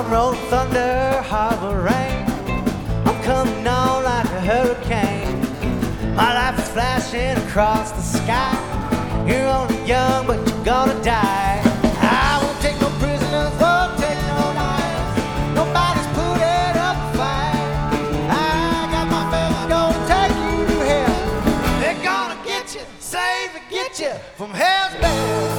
I'm rolling thunder, harbor rain. I'm coming on like a hurricane. My life is flashing across the sky. You're only young, but you're gonna die. I won't take no prisoners, won't take no lives. Nobody's putting up a fight. I got my fellas gonna take you to hell. They're gonna get you, save and get you from hell's bell.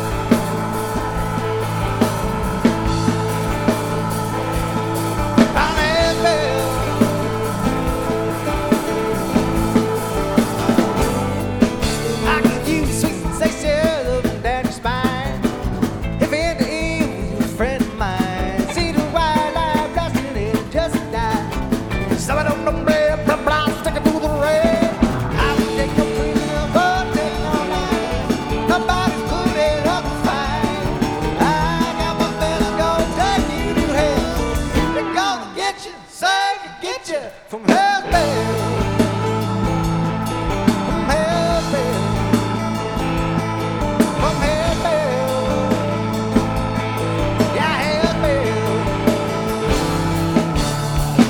From hell's bell.